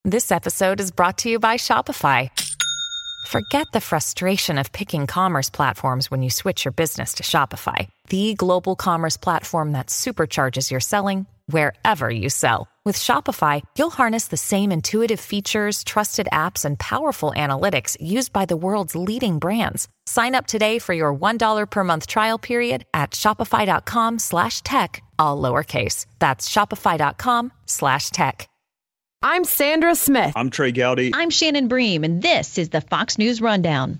This episode is brought to you by Shopify. Forget the frustration of picking commerce platforms when you switch your business to Shopify, the global commerce platform that supercharges your selling wherever you sell. With Shopify, you'll harness the same intuitive features, trusted apps, and powerful analytics used by the world's leading brands. Sign up today for your $1 per month trial period at shopify.com/tech, all lowercase. That's shopify.com/tech. I'm Sandra Smith. I'm Trey Gowdy. I'm Shannon Bream, and this is the Fox News Rundown.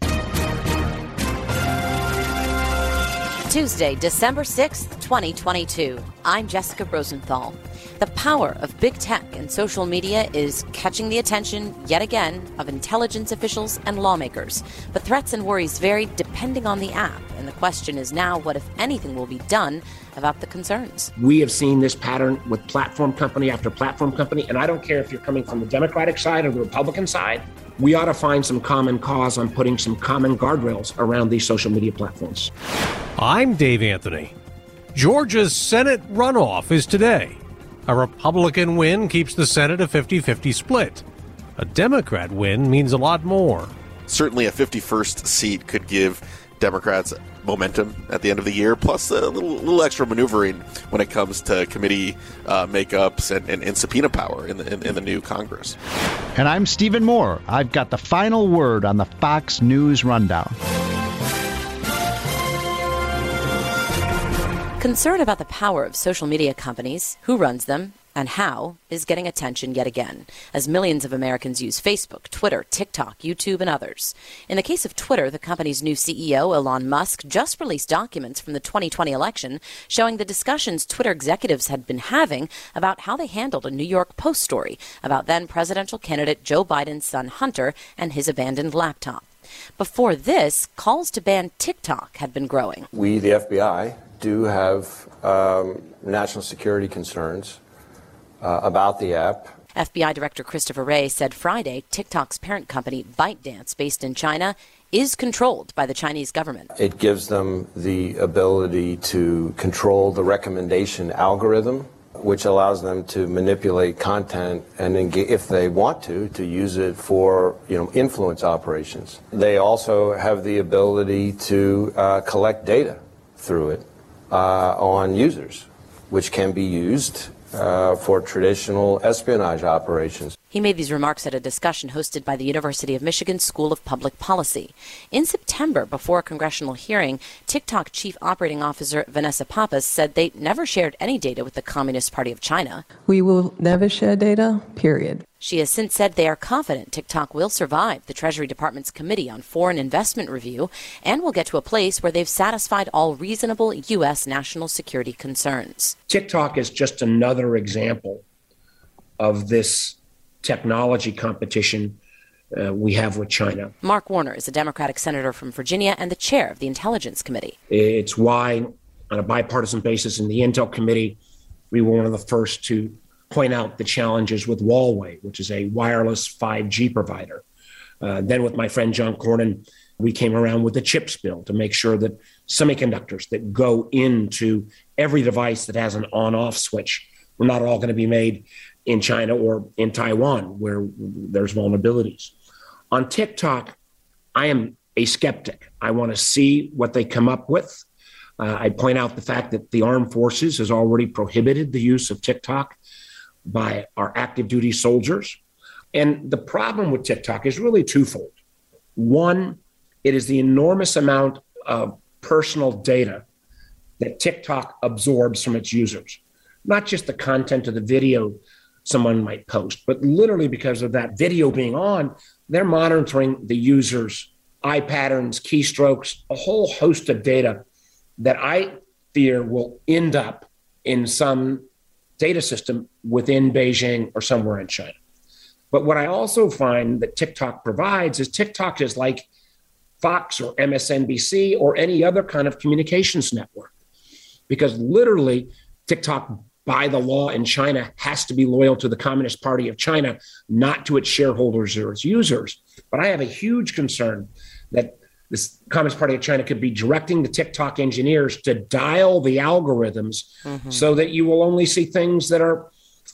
Tuesday, December 6th, 2022. I'm Jessica Rosenthal. The power of big tech and social media is catching the attention, yet again, of intelligence officials and lawmakers. But threats and worries vary depending on the app. And the question is now, what, if anything, will be done about the concerns? We have seen this pattern with platform company after platform company. And I don't care if you're coming from the Democratic side or the Republican side. We ought to find some common cause on putting some common guardrails around these social media platforms. I'm Dave Anthony. Georgia's Senate runoff is today. A Republican win keeps the Senate a 50-50 split. A Democrat win means a lot more. Certainly a 51st seat could give Democrats momentum at the end of the year, plus a little extra maneuvering when it comes to committee makeups and subpoena power in the new Congress. And I'm Stephen Moore. I've got the final word on the Fox News Rundown. Concern about the power of social media companies, who runs them, and how, is getting attention yet again, as millions of Americans use Facebook, Twitter, TikTok, YouTube, and others. In the case of Twitter, the company's new CEO, Elon Musk, just released documents from the 2020 election showing the discussions Twitter executives had been having about how they handled a New York Post story about then presidential candidate Joe Biden's son Hunter and his abandoned laptop. Before this, calls to ban TikTok had been growing. We, the FBI, do have national security concerns about the app. FBI Director Christopher Wray said Friday TikTok's parent company, ByteDance, based in China, is controlled by the Chinese government. It gives them the ability to control the recommendation algorithm, which allows them to manipulate content and, if they want to use it for, influence operations. They also have the ability to collect data through it on users, which can be used for traditional espionage operations. He made these remarks at a discussion hosted by the University of Michigan School of Public Policy. In September, before a congressional hearing, TikTok Chief Operating Officer Vanessa Pappas said they never shared any data with the Communist Party of China. We will never share data, period. She has since said they are confident TikTok will survive the Treasury Department's Committee on Foreign Investment Review and will get to a place where they've satisfied all reasonable U.S. national security concerns. TikTok is just another example of this technology competition we have with China. Mark Warner is a Democratic senator from Virginia and the chair of the Intelligence Committee. It's why, on a bipartisan basis in the Intel Committee, we were one of the first to point out the challenges with Huawei, which is a wireless 5G provider. Then with my friend John Cornyn, we came around with the CHIPS bill to make sure that semiconductors that go into every device that has an on-off switch were not all going to be made in China or in Taiwan, where there's vulnerabilities. On TikTok, I am a skeptic. I want to see what they come up with. I point out the fact that the armed forces has already prohibited the use of TikTok by our active duty soldiers. And the problem with TikTok is really twofold. One, it is the enormous amount of personal data that TikTok absorbs from its users, not just the content of the video someone might post, but literally because of that video being on, they're monitoring the user's eye patterns, keystrokes, a whole host of data that I fear will end up in some data system within Beijing or somewhere in China. But what I also find that TikTok provides is TikTok is like Fox or MSNBC or any other kind of communications network, because literally TikTok, by the law in China, has to be loyal to the Communist Party of China, not to its shareholders or its users. But I have a huge concern that this Communist Party of China could be directing the TikTok engineers to dial the algorithms so that you will only see things that are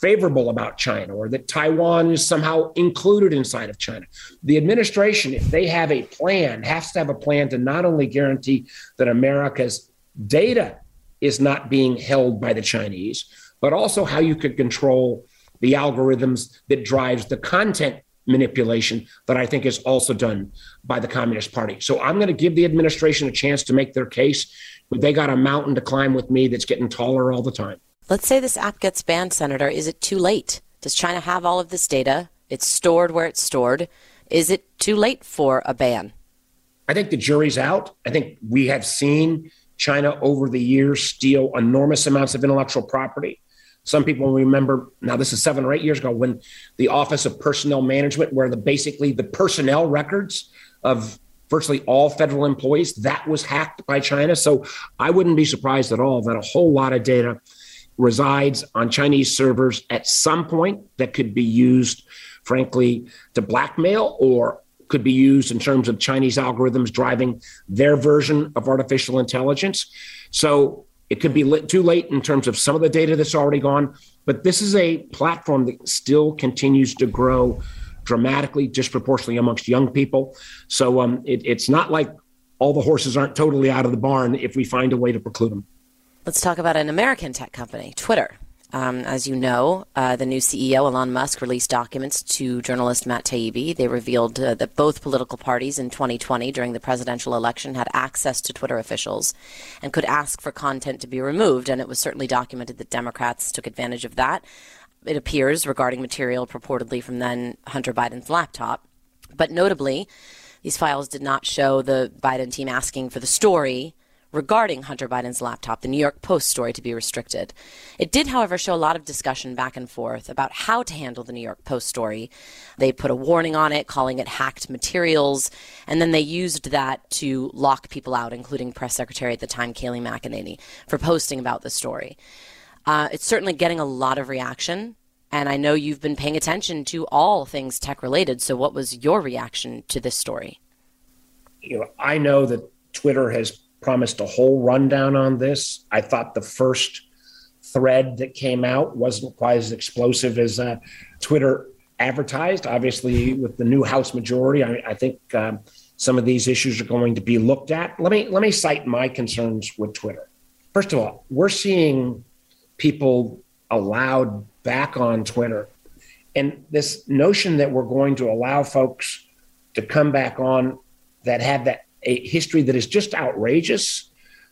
favorable about China or that Taiwan is somehow included inside of China. The administration, if they have a plan, has to have a plan to not only guarantee that America's data is not being held by the Chinese, but also how you could control the algorithms that drives the content manipulation that I think is also done by the Communist Party. So I'm going to give the administration a chance to make their case, but they got a mountain to climb with me that's getting taller all the time. Let's say this app gets banned, Senator. Is it too late? Does China have all of this data? It's stored where it's stored. Is it too late for a ban? I think the jury's out. I think we have seen China over the years steal enormous amounts of intellectual property. Some people remember, now this is 7 or 8 years ago, when the Office of Personnel Management, where basically the personnel records of virtually all federal employees, that was hacked by China. So I wouldn't be surprised at all that a whole lot of data resides on Chinese servers at some point that could be used, frankly, to blackmail or could be used in terms of Chinese algorithms driving their version of artificial intelligence. So it could be too late in terms of some of the data that's already gone, but this is a platform that still continues to grow dramatically, disproportionately amongst young people. So it's not like all the horses aren't totally out of the barn if we find a way to preclude them. Let's talk about an American tech company, Twitter. As you know, the new CEO, Elon Musk, released documents to journalist Matt Taibbi. They revealed that both political parties in 2020 during the presidential election had access to Twitter officials and could ask for content to be removed. And it was certainly documented that Democrats took advantage of that. It appears regarding material purportedly from then Hunter Biden's laptop. But notably, these files did not show the Biden team asking for the story regarding Hunter Biden's laptop, the New York Post story, to be restricted. It did, however, show a lot of discussion back and forth about how to handle the New York Post story. They put a warning on it, calling it hacked materials, and then they used that to lock people out, including Press Secretary at the time, Kayleigh McEnany, for posting about the story. It's certainly getting a lot of reaction, and I know you've been paying attention to all things tech-related, so what was your reaction to this story? I know that Twitter has promised a whole rundown on this. I thought the first thread that came out wasn't quite as explosive as Twitter advertised. Obviously, with the new House majority, I think some of these issues are going to be looked at. Let me cite my concerns with Twitter. First of all, we're seeing people allowed back on Twitter. And this notion that we're going to allow folks to come back on that have a history that is just outrageous,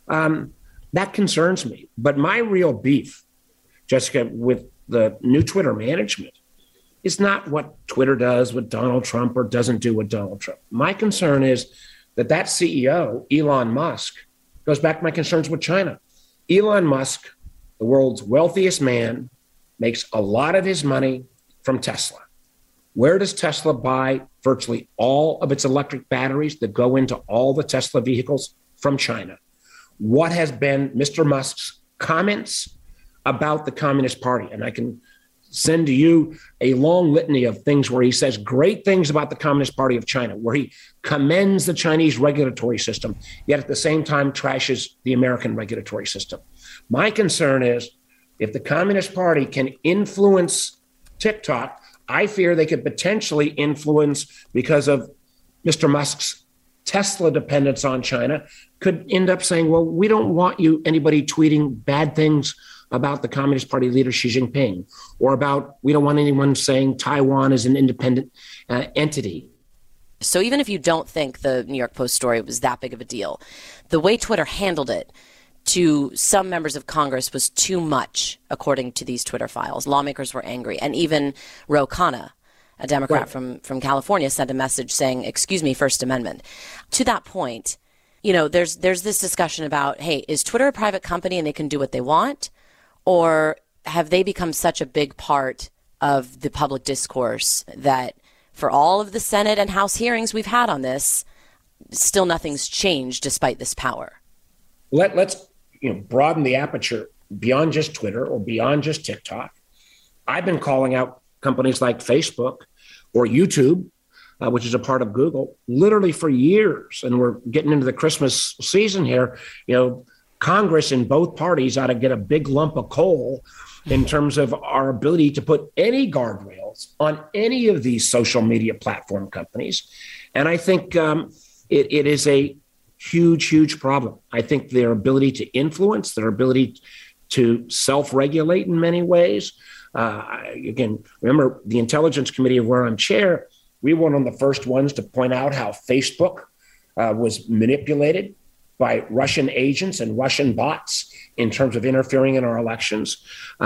that concerns me. But my real beef, Jessica, with the new Twitter management is not what Twitter does with Donald Trump or doesn't do with Donald Trump. My concern is that CEO, Elon Musk, goes back to my concerns with China. Elon Musk, the world's wealthiest man, makes a lot of his money from Tesla. Where does Tesla buy virtually all of its electric batteries that go into all the Tesla vehicles? From China. What has been Mr. Musk's comments about the Communist Party? And I can send to you a long litany of things where he says great things about the Communist Party of China, where he commends the Chinese regulatory system, yet at the same time trashes the American regulatory system. My concern is if the Communist Party can influence TikTok, I fear they could potentially influence, because of Mr. Musk's Tesla dependence on China, could end up saying, well, we don't want anybody tweeting bad things about the Communist Party leader Xi Jinping, or we don't want anyone saying Taiwan is an independent entity. So even if you don't think the New York Post story was that big of a deal, the way Twitter handled it to some members of Congress was too much, according to these Twitter files. Lawmakers were angry. And even Ro Khanna, a Democrat from California, sent a message saying, excuse me, First Amendment. To that point, there's this discussion about, hey, is Twitter a private company and they can do what they want? Or have they become such a big part of the public discourse that for all of the Senate and House hearings we've had on this, still nothing's changed despite this power? Let's broaden the aperture beyond just Twitter or beyond just TikTok. I've been calling out companies like Facebook or YouTube, which is a part of Google, literally for years. And we're getting into the Christmas season here. Congress in both parties ought to get a big lump of coal in terms of our ability to put any guardrails on any of these social media platform companies. And I think it is a huge, huge problem. I think their ability to influence, their ability to self-regulate in many ways. Again, remember the Intelligence Committee of where I'm chair, we were one of the first ones to point out how Facebook was manipulated by Russian agents and Russian bots in terms of interfering in our elections.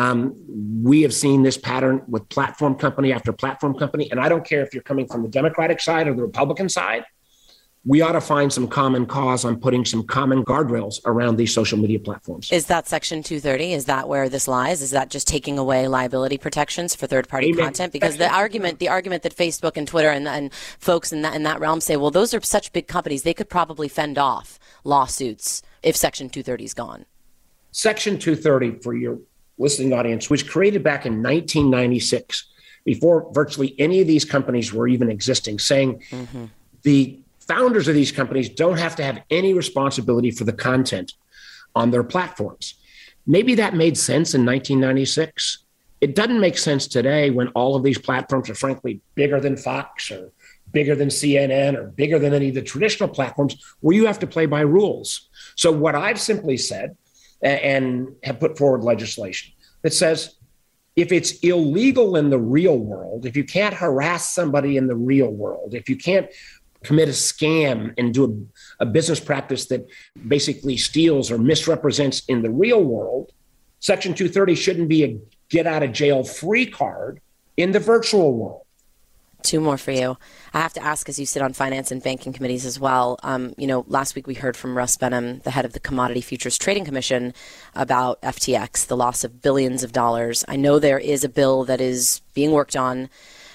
We have seen this pattern with platform company after platform company. And I don't care if you're coming from the Democratic side or the Republican side, we ought to find some common cause on putting some common guardrails around these social media platforms. Is that Section 230? Is that where this lies? Is that just taking away liability protections for third-party content? Because the argument that Facebook and Twitter and folks in that realm say, well, those are such big companies, they could probably fend off lawsuits if Section 230 is gone. Section 230, for your listening audience, was created back in 1996, before virtually any of these companies were even existing, saying the founders of these companies don't have to have any responsibility for the content on their platforms. Maybe that made sense in 1996. It doesn't make sense today when all of these platforms are frankly bigger than Fox or bigger than CNN or bigger than any of the traditional platforms where you have to play by rules. So what I've simply said and have put forward legislation that says, if it's illegal in the real world, if you can't harass somebody in the real world, if you can't commit a scam and do a business practice that basically steals or misrepresents in the real world, Section 230 shouldn't be a get out of jail free card in the virtual world. Two more for you. I have to ask, as you sit on finance and banking committees as well, last week we heard from Russ Benham, the head of the Commodity Futures Trading Commission, about FTX, the loss of billions of dollars. I know there is a bill that is being worked on.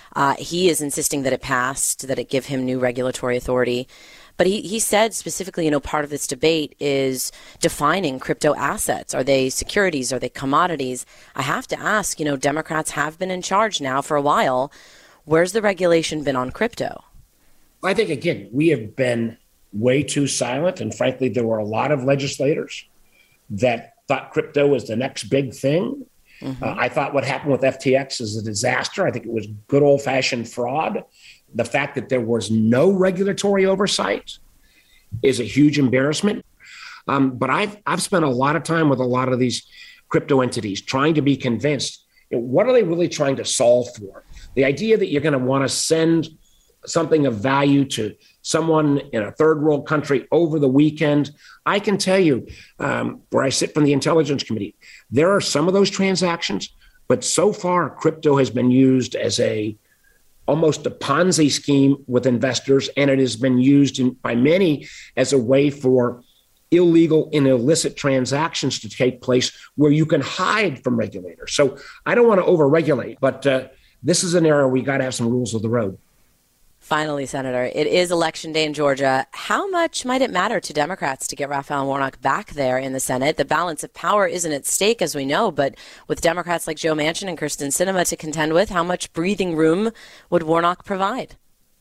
He is insisting that it passed, that it give him new regulatory authority. But he said specifically, part of this debate is defining crypto assets. Are they securities? Are they commodities? I have to ask, Democrats have been in charge now for a while. Where's the regulation been on crypto? I think, again, we have been way too silent. And frankly, there were a lot of legislators that thought crypto was the next big thing. I thought what happened with FTX is a disaster. I think it was good old-fashioned fraud. The fact that there was no regulatory oversight is a huge embarrassment. But I've spent a lot of time with a lot of these crypto entities trying to be convinced, what are they really trying to solve for? The idea that you're going to want to send something of value to someone in a third world country over the weekend. I can tell you, where I sit from the Intelligence Committee, there are some of those transactions, but so far crypto has been used as almost a Ponzi scheme with investors, and it has been used by many as a way for illegal and illicit transactions to take place where you can hide from regulators. So I don't want to overregulate, but this is an area we got to have some rules of the road. Finally, Senator, it is Election Day in Georgia. How much might it matter to Democrats to get Raphael Warnock back there in the Senate? The balance of power isn't at stake, as we know, but with Democrats like Joe Manchin and Kyrsten Sinema to contend with, how much breathing room would Warnock provide?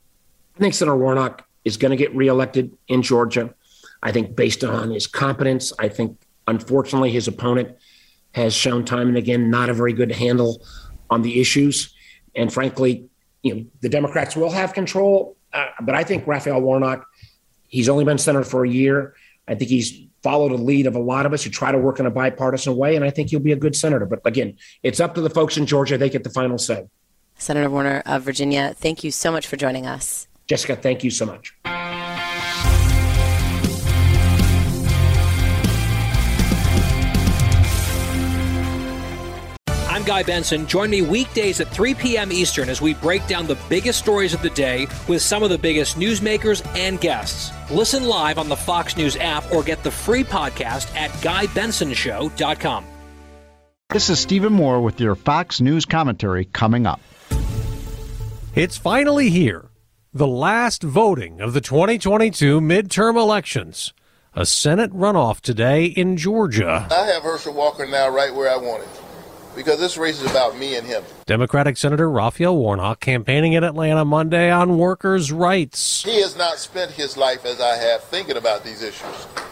I think Senator Warnock is going to get reelected in Georgia. I think based on his competence, I think, unfortunately, his opponent has shown time and again not a very good handle on the issues. And frankly, the Democrats will have control, but I think Raphael Warnock, he's only been senator for a year. I think he's followed a lead of a lot of us who try to work in a bipartisan way, and I think he'll be a good senator. But again, it's up to the folks in Georgia. They get the final say. Senator Warner of Virginia, thank you so much for joining us. Jessica, thank you so much. I'm Guy Benson. Join me weekdays at 3 p.m. Eastern as we break down the biggest stories of the day with some of the biggest newsmakers and guests. Listen live on the Fox News app or get the free podcast at GuyBensonShow.com. This is Stephen Moore with your Fox News commentary coming up. It's finally here. The last voting of the 2022 midterm elections. A Senate runoff today in Georgia. I have Herschel Walker now right where I want him, because this race is about me and him. Democratic Senator Raphael Warnock campaigning in Atlanta Monday on workers' rights. He has not spent his life as I have thinking about these issues.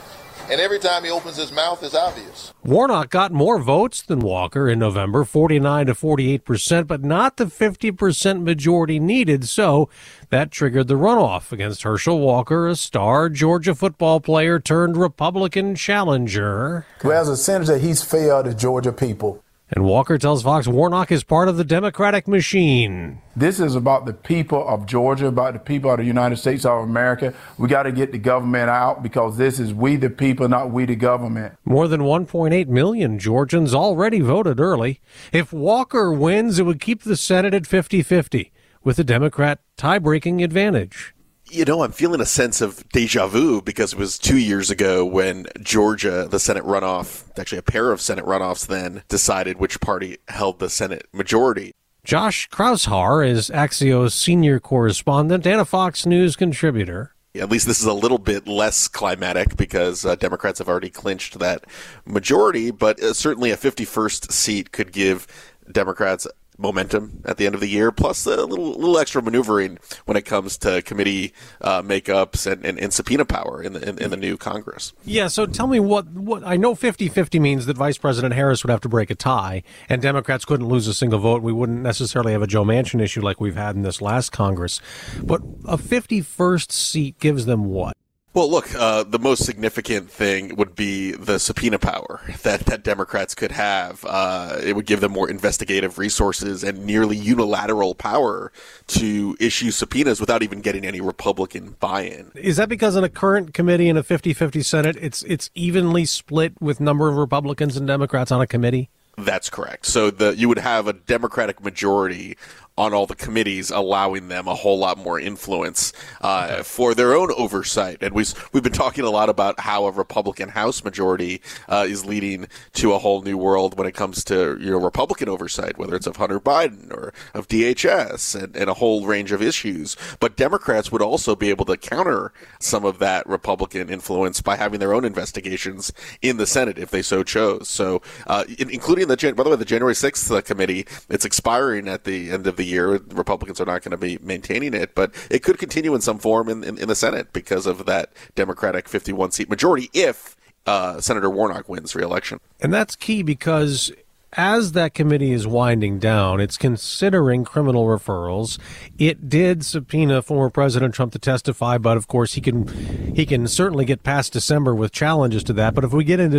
And every time he opens his mouth, it's obvious. Warnock got more votes than Walker in November, 49 to 48%, but not the 50% majority needed. So that triggered the runoff against Herschel Walker, a star Georgia football player turned Republican challenger. Well, as a senator, he's failed the Georgia people. And Walker tells Fox Warnock is part of the Democratic machine. This is about the people of Georgia, about the people of the United States of America. We got to get the government out because this is we the people, not we the government. More than 1.8 million Georgians already voted early. If Walker wins, it would keep the Senate at 50-50 with a Democrat tie-breaking advantage. You know, I'm feeling a sense of deja vu because it was 2 years ago when Georgia, the Senate runoff, actually a pair of Senate runoffs then, decided which party held the Senate majority. Josh Kraushar is Axios senior correspondent and a Fox News contributor. At least this is a little bit less climatic because Democrats have already clinched that majority, but certainly a 51st seat could give Democrats momentum at the end of the year, plus a little extra maneuvering when it comes to committee makeups and subpoena power in the new Congress. Yeah, so tell me what I know 50-50 means that Vice President Harris would have to break a tie, and Democrats couldn't lose a single vote. We wouldn't necessarily have a Joe Manchin issue like we've had in this last Congress. But a 51st seat gives them what? Well, look, the most significant thing would be the subpoena power that Democrats could have. It would give them more investigative resources and nearly unilateral power to issue subpoenas without even getting any Republican buy-in. Is that because in a current committee in a 50-50 Senate, it's evenly split with number of Republicans and Democrats on a committee? That's correct. So you would have a Democratic majority on all the committees, allowing them a whole lot more influence for their own oversight. And we've been talking a lot about how a Republican House majority is leading to a whole new world when it comes to Republican oversight, whether it's of Hunter Biden or of DHS and a whole range of issues. But Democrats would also be able to counter some of that Republican influence by having their own investigations in the Senate if they so chose. So including by the way, the January 6th committee, it's expiring at the end of the year. Republicans are not going to be maintaining it, but it could continue in some form in the Senate because of that Democratic 51-seat majority if Senator Warnock wins re-election. And that's key because as that committee is winding down, it's considering criminal referrals. It did subpoena former President Trump to testify, but of course he can certainly get past December with challenges to that. But if we get into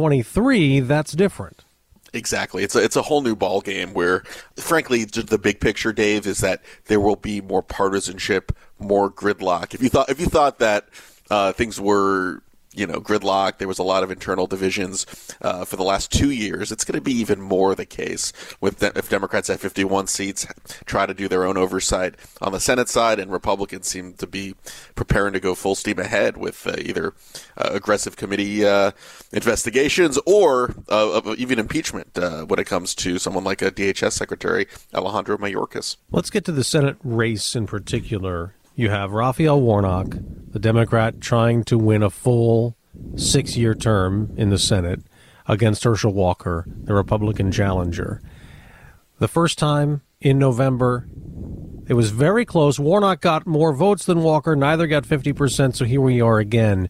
2023, that's different. Exactly. It's a whole new ball game where, frankly, just the big picture, Dave, is that there will be more partisanship, more gridlock. If you thought that things were gridlock, there was a lot of internal divisions for the last 2 years, it's going to be even more the case if Democrats at 51 seats try to do their own oversight on the Senate side, and Republicans seem to be preparing to go full steam ahead with either aggressive committee investigations or even impeachment when it comes to someone like a DHS Secretary, Alejandro Mayorkas. Let's get to the Senate race in particular. You have Raphael Warnock, the Democrat, trying to win a full 6-year term in the Senate against Herschel Walker, the Republican challenger. The first time in November, it was very close. Warnock got more votes than Walker. Neither got 50%, so here we are again.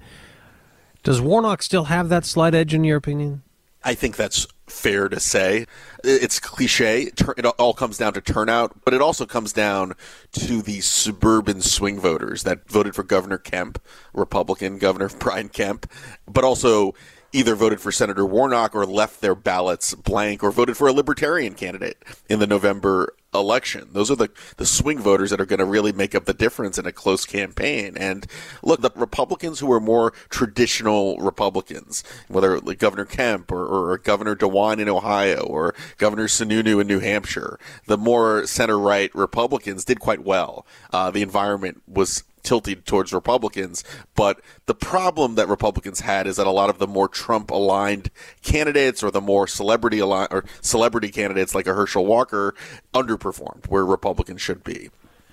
Does Warnock still have that slight edge, in your opinion? I think that's fair to say. It's cliche. It all comes down to turnout, but it also comes down to the suburban swing voters that voted for Governor Kemp, Republican Governor Brian Kemp, but also either voted for Senator Warnock or left their ballots blank or voted for a libertarian candidate in the November election. Those are the swing voters that are going to really make up the difference in a close campaign. And look, the Republicans who are more traditional Republicans, whether like Governor Kemp or Governor DeWine in Ohio or Governor Sununu in New Hampshire, the more center-right Republicans did quite well. The environment was tilted towards Republicans, but the problem that Republicans had is that a lot of the more Trump-aligned candidates or the more celebrity candidates like a Herschel Walker underperformed where Republicans should be.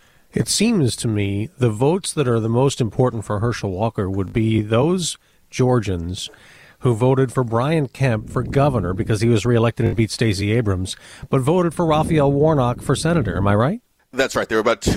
It seems to me the votes that are the most important for Herschel Walker would be those Georgians who voted for Brian Kemp for governor because he was reelected and beat Stacey Abrams, but voted for Raphael Warnock for senator. Am I right? That's right. There were about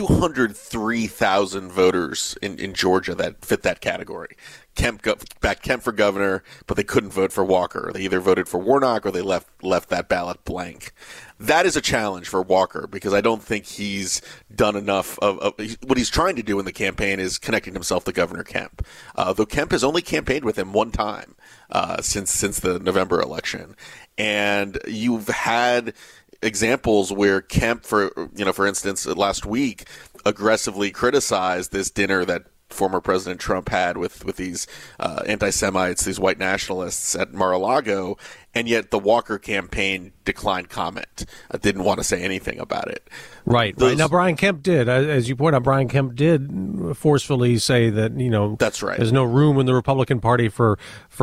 203,000 voters in Georgia that fit that category. Kemp backed Kemp for governor, but they couldn't vote for Walker. They either voted for Warnock or they left that ballot blank. That is a challenge for Walker because I don't think he's done enough of what he's trying to do in the campaign is connecting himself to Governor Kemp. Though Kemp has only campaigned with him one time since the November election. And you've had examples where Kemp, for instance, last week aggressively criticized this dinner that former President Trump had with these anti-Semites, these white nationalists at Mar-a-Lago, and yet the Walker campaign declined comment, didn't want to say anything about it. Right. Now, Brian Kemp did, as you point out, Brian Kemp did forcefully say that, that's right. There's no room in the Republican Party for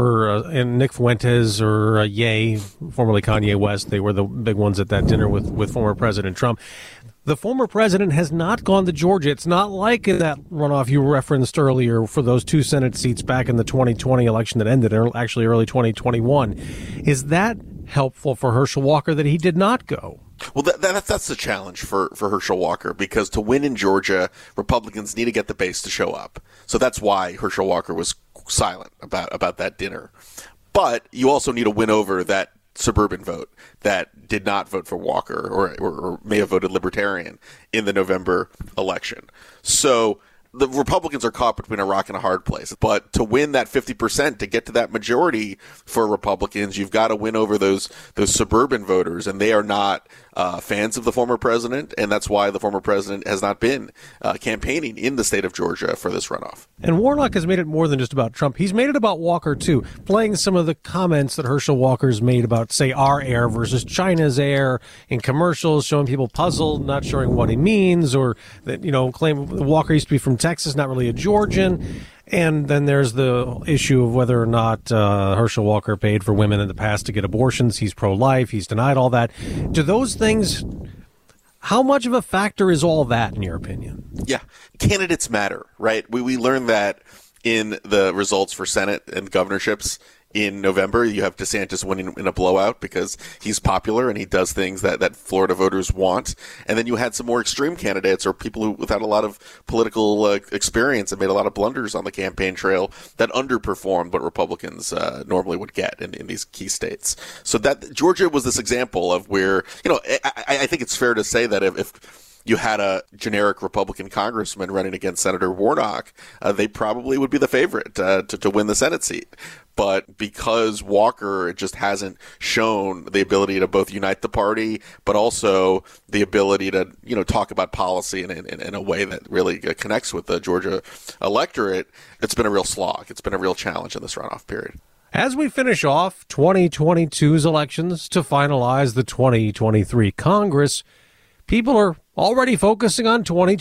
Nick Fuentes or Ye, formerly Kanye West. They were the big ones at that dinner with former President Trump. The former president has not gone to Georgia. It's not like in that runoff you referenced earlier for those 2 Senate seats back in the 2020 election that ended actually early 2021. Is that helpful for Herschel Walker that he did not go? Well, that's the challenge for Herschel Walker, because to win in Georgia, Republicans need to get the base to show up. So that's why Herschel Walker was silent about that dinner. But you also need to win over that suburban vote that did not vote for Walker or may have voted Libertarian in the November election. So the Republicans are caught between a rock and a hard place. But to win that 50%, to get to that majority for Republicans, you've got to win over those suburban voters, and they are not fans of the former president, and that's why the former president has not been campaigning in the state of Georgia for this runoff. And Warnock has made it more than just about Trump. He's made it about Walker, too, playing some of the comments that Herschel Walker's made about, say, our air versus China's air in commercials, showing people puzzled, not showing what he means, or that, claim Walker used to be from Texas, not really a Georgian. And then there's the issue of whether or not Herschel Walker paid for women in the past to get abortions. He's pro-life. He's denied all that. Do those things, how much of a factor is all that, in your opinion? Yeah. Candidates matter, right? We learned that in the results for Senate and governorships in November. You have DeSantis winning in a blowout because he's popular and he does things that Florida voters want. And then you had some more extreme candidates or people who without a lot of political experience and made a lot of blunders on the campaign trail that underperformed what Republicans normally would get in these key states. So that Georgia was this example of where, I think it's fair to say that if you had a generic Republican congressman running against Senator Warnock, they probably would be the favorite to win the Senate seat. But because Walker just hasn't shown the ability to both unite the party, but also the ability to, talk about policy in a way that really connects with the Georgia electorate, it's been a real slog. It's been a real challenge in this runoff period. As we finish off 2022's elections to finalize the 2023 Congress, people are already focusing on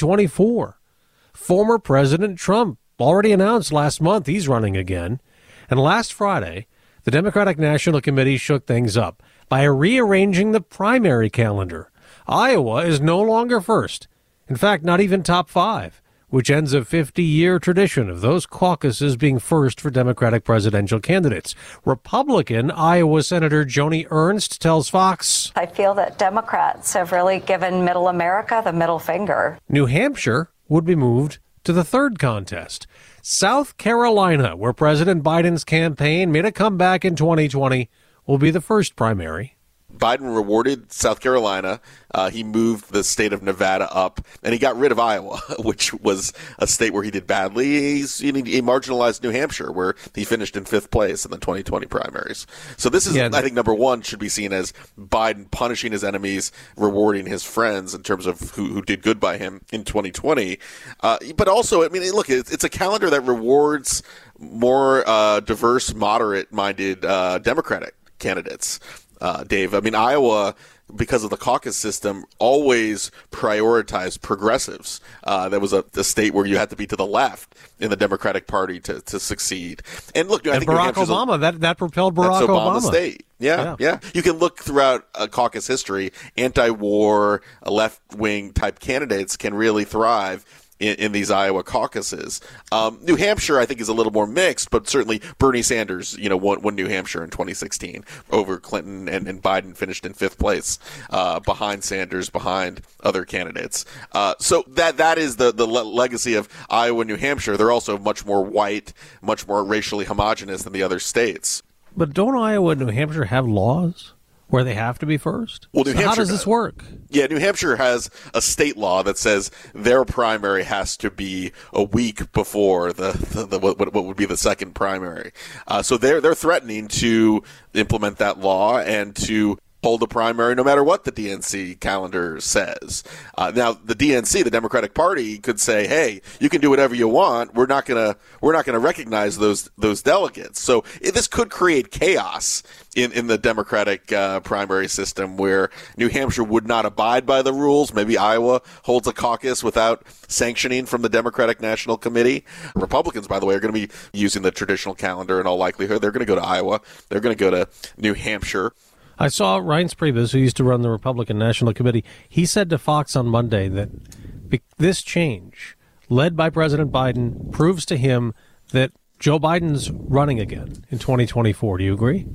2024. Former President Trump already announced last month he's running again. And last Friday, the Democratic National Committee shook things up by rearranging the primary calendar. Iowa is no longer first. In fact, not even top 5, which ends a 50-year tradition of those caucuses being first for Democratic presidential candidates. Republican Iowa Senator Joni Ernst tells Fox, I feel that Democrats have really given middle America the middle finger. New Hampshire would be moved to the third contest. South Carolina, where President Biden's campaign made a comeback in 2020, will be the first primary. Biden rewarded South Carolina. He moved the state of Nevada up, and he got rid of Iowa, which was a state where he did badly. He marginalized New Hampshire, where he finished in 5th place in the 2020 primaries. So this is, I think, number one, should be seen as Biden punishing his enemies, rewarding his friends in terms of who did good by him in 2020. But also, look, it's a calendar that rewards more diverse, moderate-minded Democratic candidates. Dave, Iowa, because of the caucus system, always prioritized progressives. That was a state where you had to be to the left in the Democratic Party to succeed. And look, I think Barack Obama, that propelled Barack Obama. State. Yeah. You can look throughout caucus history, anti-war, left-wing type candidates can really thrive in these Iowa caucuses. New Hampshire, I think, is a little more mixed, but certainly Bernie Sanders, won New Hampshire in 2016 over Clinton, and Biden finished in 5th place behind Sanders, behind other candidates. So that is the legacy of Iowa and New Hampshire. They're also much more white, much more racially homogenous than the other states. But don't Iowa and New Hampshire have laws where they have to be first? Well, how does this work? Yeah, New Hampshire has a state law that says their primary has to be a week before what would be the second primary. So they're threatening to implement that law and to hold a primary no matter what the DNC calendar says. Now, the DNC, the Democratic Party, could say, "Hey, you can do whatever you want. We're not gonna recognize those delegates." So this could create chaos in the Democratic primary system, where New Hampshire would not abide by the rules. Maybe Iowa holds a caucus without sanctioning from the Democratic National Committee. Republicans, by the way, are going to be using the traditional calendar in all likelihood. They're going to go to Iowa. They're going to go to New Hampshire. I saw Reince Priebus, who used to run the Republican National Committee. He said to Fox on Monday that this change, led by President Biden, proves to him that Joe Biden's running again in 2024. Do you agree?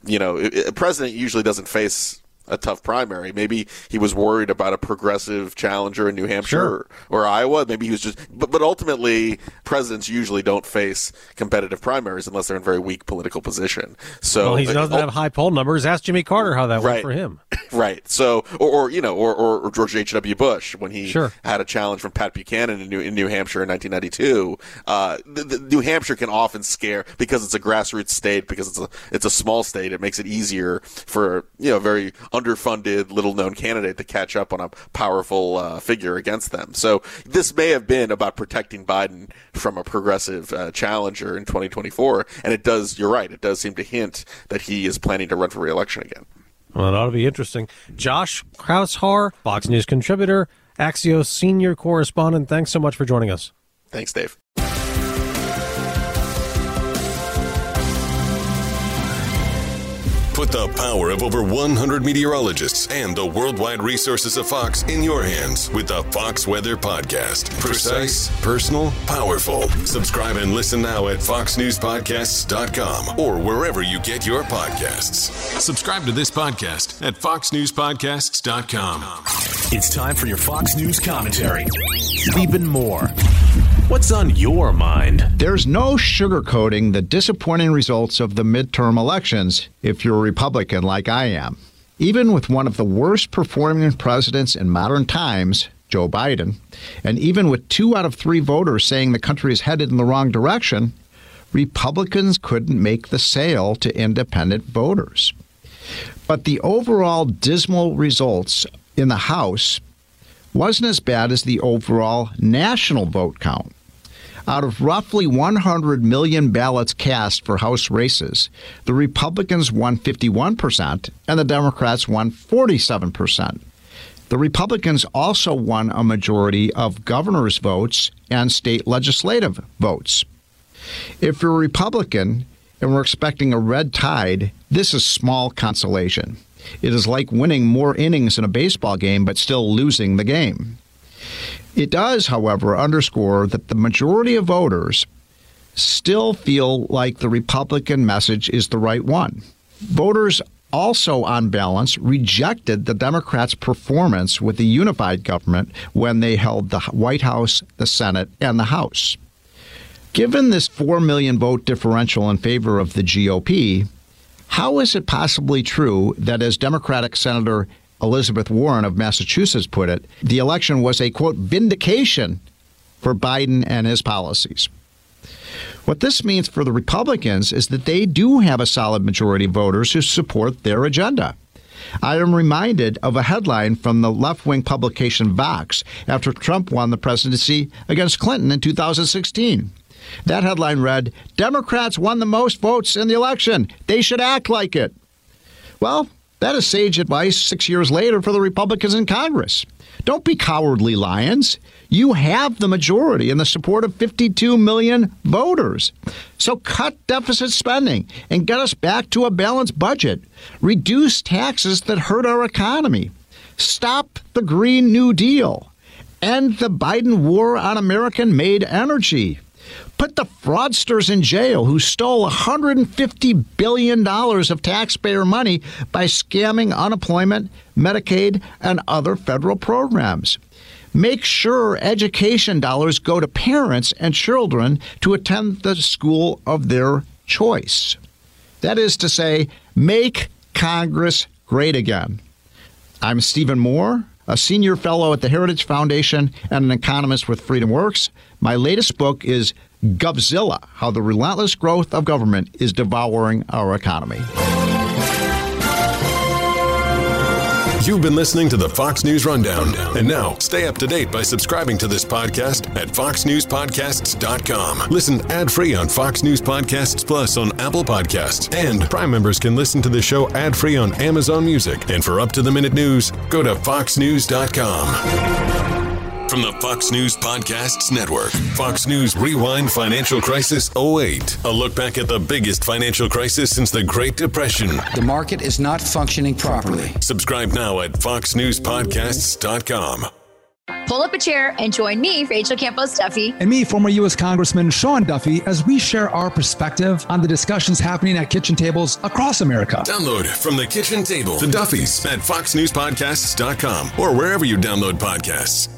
A president usually doesn't face a tough primary. Maybe he was worried about a progressive challenger in New Hampshire or Iowa. Maybe he was just, but ultimately presidents usually don't face competitive primaries unless they're in a very weak political position. So he doesn't have high poll numbers. Ask Jimmy Carter how that went for him. Right. So, or George H.W. Bush when he had a challenge from Pat Buchanan in New Hampshire in 1992. The New Hampshire can often scare because it's a grassroots state, because it's a small state. It makes it easier for very underfunded, little-known candidate to catch up on a powerful figure against them. So this may have been about protecting Biden from a progressive challenger in 2024, and it does. You're right. It does seem to hint that he is planning to run for re-election again. Well, it ought to be interesting. Josh Kraushaar, Fox News contributor, Axios senior correspondent. Thanks so much for joining us. Thanks, Dave. Put the power of over 100 meteorologists and the worldwide resources of Fox in your hands with the Fox Weather Podcast. Precise, personal, powerful. Subscribe and listen now at foxnewspodcasts.com or wherever you get your podcasts. Subscribe to this podcast at foxnewspodcasts.com. It's time for your Fox News commentary. Even more. What's on your mind? There's no sugarcoating the disappointing results of the midterm elections if you're a Republican like I am. Even with one of the worst performing presidents in modern times, Joe Biden, and even with 2 out of 3 voters saying the country is headed in the wrong direction, Republicans couldn't make the sale to independent voters. But the overall dismal results in the House wasn't as bad as the overall national vote count. Out of roughly 100 million ballots cast for House races, the Republicans won 51% and the Democrats won 47%. The Republicans also won a majority of governor's votes and state legislative votes. If you're a Republican and we're expecting a red tide, this is small consolation. It is like winning more innings in a baseball game but still losing the game. It does, however, underscore that the majority of voters still feel like the Republican message is the right one. Voters also, on balance, rejected the Democrats' performance with the unified government when they held the White House, the Senate, and the House. Given this 4 million vote differential in favor of the GOP, how is it possibly true that, as Democratic Senator Elizabeth Warren of Massachusetts put it, the election was a, quote, vindication for Biden and his policies? What this means for the Republicans is that they do have a solid majority of voters who support their agenda. I am reminded of a headline from the left-wing publication Vox after Trump won the presidency against Clinton in 2016. That headline read, "Democrats won the most votes in the election. They should act like it." Well, that is sage advice 6 years later for the Republicans in Congress. Don't be cowardly lions. You have the majority and the support of 52 million voters. So cut deficit spending and get us back to a balanced budget. Reduce taxes that hurt our economy. Stop the Green New Deal. End the Biden war on American-made energy. Put the fraudsters in jail who stole $150 billion of taxpayer money by scamming unemployment, Medicaid, and other federal programs. Make sure education dollars go to parents and children to attend the school of their choice. That is to say, make Congress great again. I'm Stephen Moore, a senior fellow at the Heritage Foundation and an economist with FreedomWorks. My latest book is Govzilla, How the Relentless Growth of Government is Devouring Our Economy. You've been listening to the Fox News Rundown. And now, stay up to date by subscribing to this podcast at foxnewspodcasts.com. Listen ad-free on Fox News Podcasts Plus on Apple Podcasts. And Prime members can listen to the show ad-free on Amazon Music. And for up-to-the-minute news, go to foxnews.com. From the Fox News Podcasts Network, Fox News Rewind Financial Crisis 08. A look back at the biggest financial crisis since the Great Depression. The market is not functioning properly. Subscribe now at foxnewspodcasts.com. Pull up a chair and join me, Rachel Campos Duffy. And me, former U.S. Congressman Sean Duffy, as we share our perspective on the discussions happening at kitchen tables across America. Download From the Kitchen Table, The Duffys, at foxnewspodcasts.com or wherever you download podcasts.